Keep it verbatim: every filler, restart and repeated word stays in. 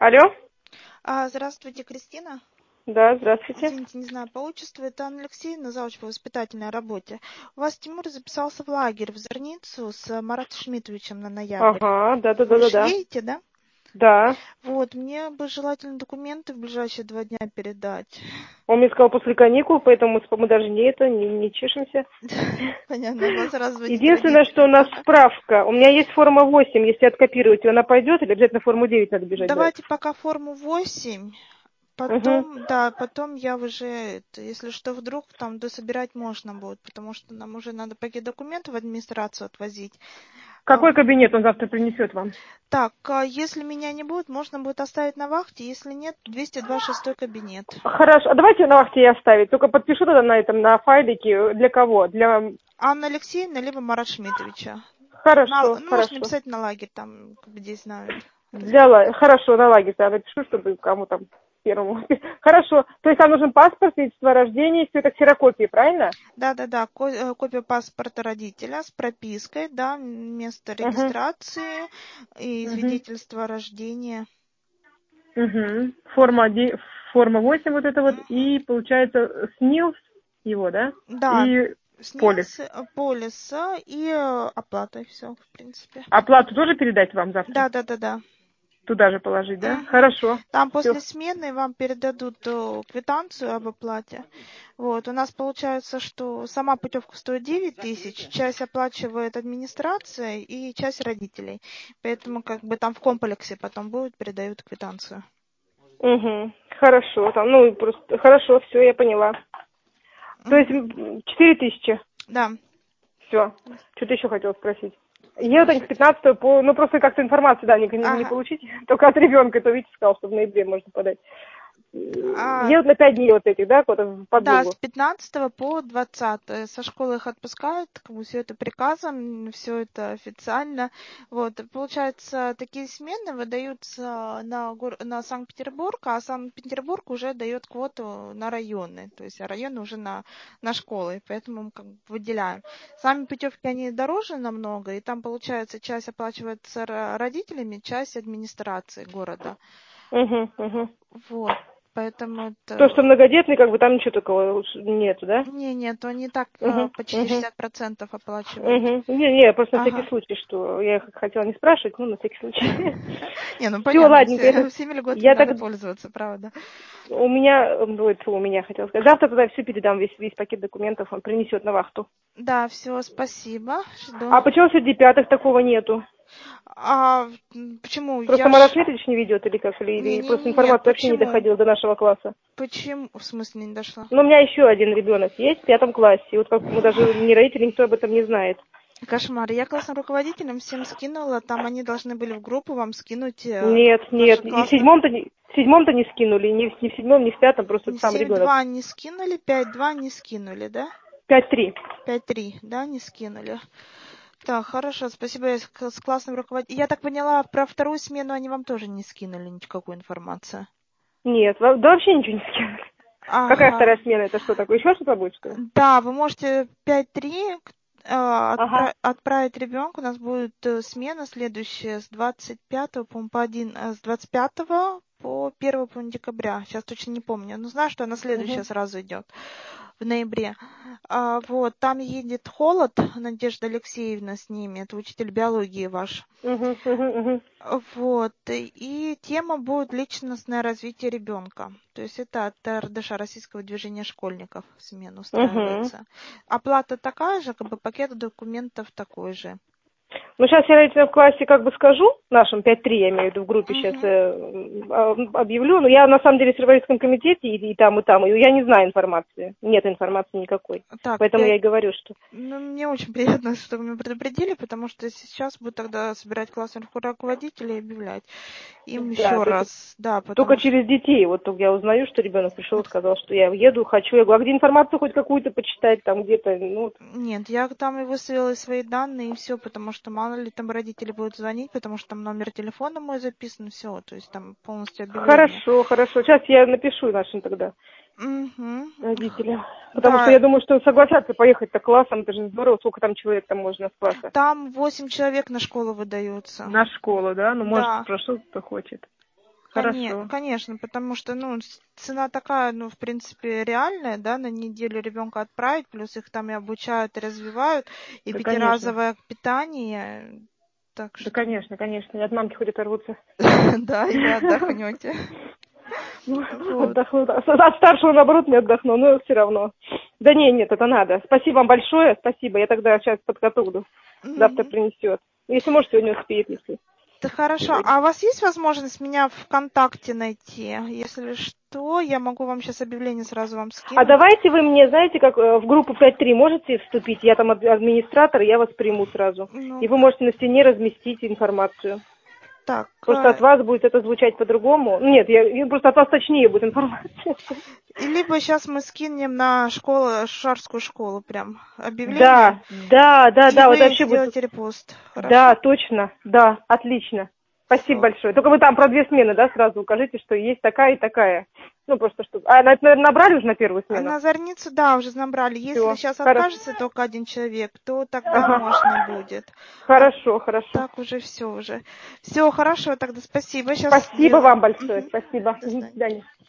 Алло? А, здравствуйте, Кристина. Да, здравствуйте. Извините, не знаю по отчеству. Это Анна Алексеевна, завуч по воспитательной работе. У вас Тимур записался в лагерь в Зорницу с Маратом Шмитовичем на ноябрь. Ага, Вы же да-да-да-да-да. едете, да? Да. Вот, мне бы желательно документы в ближайшие два дня передать. Он мне сказал после каникул, поэтому мы, мы даже не это, не, не чешемся. Понятно, надо сразу звонить Единственное, что у родителям. нас Ага. справка. У меня есть форма восемь, если откопировать, она пойдет, или обязательно форму девять надо бежать брать? Давайте пока форму восемь. Угу. Потом, да, потом я уже, это, если что, вдруг там дособирать можно будет, потому что нам уже надо пакет документов в администрацию отвозить. А, Какой кабинет он завтра принесет вам? Так, а если меня не будет, можно будет оставить на вахте, если нет, двести двадцать шестой кабинет. Хорошо, а давайте на вахте и оставить. Только подпишу тогда на этом, на файлике. Для кого? Для... Анна Алексеевна, либо Марат Шмитовича. На, Хорошо, ну, можно хорошо. написать на лагерь, там, где знают. Для ла- Хорошо, на лагерь я напишу, чтобы кому там первому. Хорошо. То есть там нужен паспорт, свидетельство о рождении, все это ксерокопии, правильно? Да-да-да, ко- э, копия паспорта родителя с пропиской, да, место Угу. регистрации и Угу. свидетельство о рождении. Угу. Форма, де- форма восемь вот это вот. Мгм. И получается СНИЛС его, да? Да, И полис. снился, э, полис э, и э, оплата, и все, в принципе. Оплату тоже передать вам завтра? Да-да-да-да. Туда же положить, да? Мгм. Хорошо. Там Все. после смены вам передадут э, квитанцию об оплате. Вот. У нас получается, что сама путевка стоит девять тысяч, часть оплачивает администрация и часть родителей. Поэтому как бы там в комплексе потом будет, передают квитанцию. Угу. Хорошо. Там, ну, просто хорошо, все, я поняла. То есть Мгм. четыре тысячи. Да, Все. Что-то еще хотела спросить. Едут они с спрашивайте. пятнадцатого по... Ну, просто как-то информацию, да, не, не, не Ага. получить. Только от ребенка, то Витя сказал, что в ноябре можно подать. А, Едут на пять дней вот этих, да, куда-то в Да, с подругу. пятнадцатого по двадцатое. Со школы их отпускают, как бы все это приказом, все это официально. Вот, и получается, такие смены выдаются на, гор- на Санкт-Петербург, а Санкт-Петербург уже дает квоту на районы, то есть а районы уже на, на школы, поэтому мы как бы выделяем. Сами путевки, они дороже намного, и там, получается, часть оплачивается ро- родителями, часть администрацией города. Угу, угу. Вот, поэтому То, что это... многодетный, как бы там ничего такого лучше нету, да? Не, нет, они так э, Угу, почти угу. шестьдесят процентов оплачивают. Угу. Не, не, просто на всякий Ага. случай, что я хотела не спрашивать, ну, на всякий случай. Не, ну Все, понятно, ладненько, это... все, всеми льготами Я надо так... пользоваться, правда. У меня... Ой, фу, у меня хотела сказать. Завтра тогда все передам, весь, весь пакет документов он принесет на вахту. Да, все, спасибо, жду. А почему среди пятых такого нету? А м, почему? Просто Я Марат ж... Светович не ведет или как? Или, или просто Не-не-не, информация вообще не почему? доходила до нашего класса? Почему? В смысле не дошла? Но у меня еще один ребенок есть в пятом классе. И вот как мы даже ни родители, никто об этом не знает. Кошмар. Я классным руководителям всем скинула, там они должны были в группу вам скинуть э, Нет, нет. ваших И в классных... седьмом-то не, в седьмом-то не скинули. Ни, в- ни в седьмом, ни в пятом, просто сам семь ребенок. два не скинули, пять два не скинули, да? Пять три. пять три, да, не скинули. Так, хорошо, спасибо, я с с классным руководителем. Я так поняла, про вторую смену они вам тоже не скинули никакую информацию. Нет, во- да вообще ничего не скинули. Какая Ага. вторая смена? Это что такое? Еще что-то будет, что ли? Да, вы можете пять три э, Ага. отпра- отправить ребенку. У нас будет э, смена следующая с двадцать пятого, по-моему, по один, э, с двадцать пятого по первого по декабря. Сейчас точно не помню. Но знаю, что она следующая Угу. сразу идет в ноябре. А, вот, там едет Холод, Надежда Алексеевна с ними, это учитель биологии ваш. Угу, угу, угу. Вот, и тема будет личностное развитие ребенка. То есть это от эр дэ ш, Российского движения школьников, смена Угу. устраивается. Оплата такая же, как бы пакет документов такой же. Ну, сейчас я родителям в классе как бы скажу, нашим пять три, я имею в виду, в группе сейчас Угу. э, а, объявлю, но я на самом деле в сельскохозяйственном комитете и, и там, и там, и я не знаю информации, нет информации никакой, Так, поэтому я пять. и говорю, что... Ну, мне очень приятно, что вы меня предупредили, потому что сейчас буду тогда собирать классных руководителей и объявлять им Да, еще то есть раз. Да, только потому что... через детей, вот только я узнаю, что ребенок пришел, сказал, что я еду, хочу, я говорю, а где информацию хоть какую-то почитать, там где-то, ну, вот. Нет, я там и выставила свои данные и все, потому что мало ли там родители будут звонить, потому что там номер телефона мой записан, все, то есть там полностью объявление. Хорошо, хорошо, сейчас я напишу нашим тогда Угу. родителям, потому что Да, я думаю, что согласятся поехать-то классом, это же здорово, сколько там человек там можно с класса. там восемь человек на школу выдаются. На школу, да? Ну, может, Да. спрошу, кто хочет. Хорошо. Конечно, потому что, ну, цена такая, ну, в принципе, реальная, да, на неделю ребенка отправить, плюс их там и обучают, и развивают, и Да, конечно. пятиразовое питание, так Да, что, конечно, конечно. И от мамки хоть оторвутся. да, и вы отдохнете. Ну, Вот. отдохну. да. От старшего, наоборот, не отдохну, но все равно. Да не, нет, это надо. Спасибо вам большое, спасибо. Я тогда сейчас подготовлю. Завтра Мгм. принесет. Если может, сегодня успеет, если Да хорошо. сегодня. А у вас есть возможность меня ВКонтакте найти? Если что, я могу вам сейчас объявление сразу вам А скинуть. давайте вы мне, знаете, как э, в группу пять три можете вступить? Я там ад- администратор, я вас приму сразу. И Ну, вы можете на стене разместить информацию. так, Просто от э, вас будет это звучать по-другому. Нет, я, я- просто от вас точнее будет информация. и либо сейчас мы скинем на школу, шарскую школу прям объявление, Да, да, да, и да, вот вы вообще будет. сделаете репост. Да, Хорошо? точно, да, отлично. Спасибо Все. большое. Только вы там про две смены, да, сразу укажите, что есть такая и такая. Ну, просто что... А, на- это, наверное, набрали уже на первую А смену? на зорницу, да, уже набрали. Если Все, сейчас хорошо. откажется только один человек, то тогда Ага. можно будет. А Хорошо, хорошо. так уже все уже. Все, хорошо, тогда спасибо. Сейчас Спасибо сделаю. вам большое, Мгм. спасибо. До Мгм, До свидания. свидания.